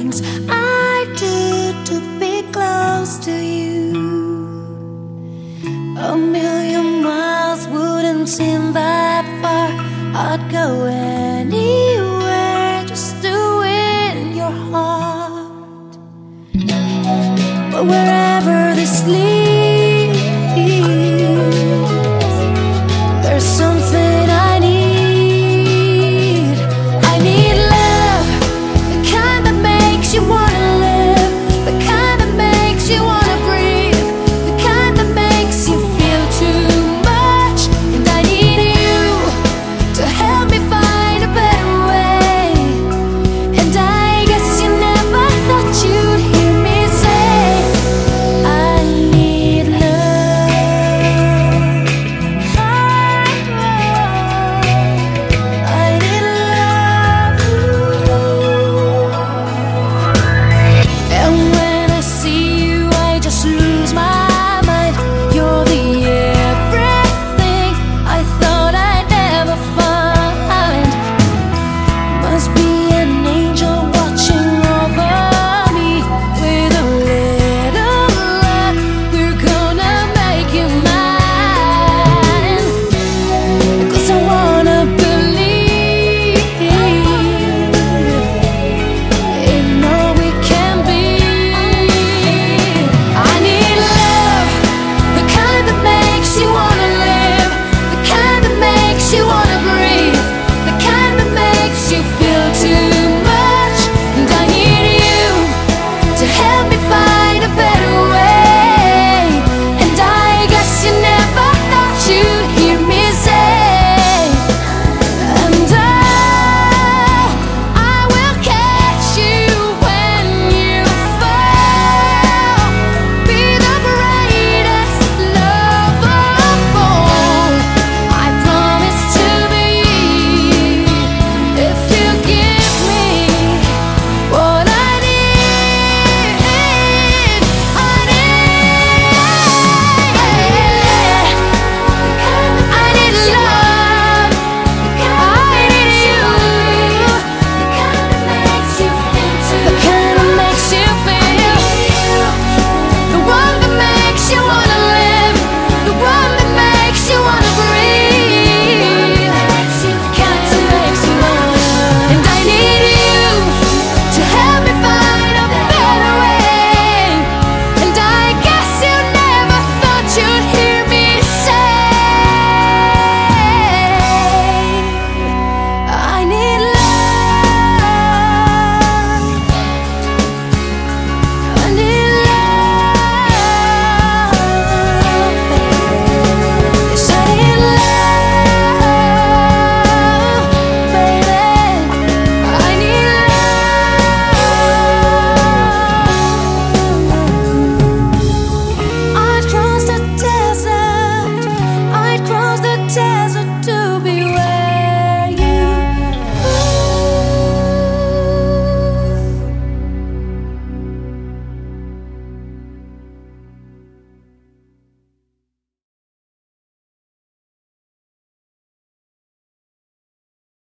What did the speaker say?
things I do to be close to you. A million miles wouldn't seem that far. I'd go anywhere just to win your heart. But wherever this leads, there's something I need. I need love, the kind that makes you wanna live, the kind that makes you wanna breathe, the kind that makes you feel too much. And I need you to help me find a better way. And I guess you never thought you'd hear me say I need love. I need love. And when I see you, I just lose my mind. You're the everything I thought I'd never find. Must be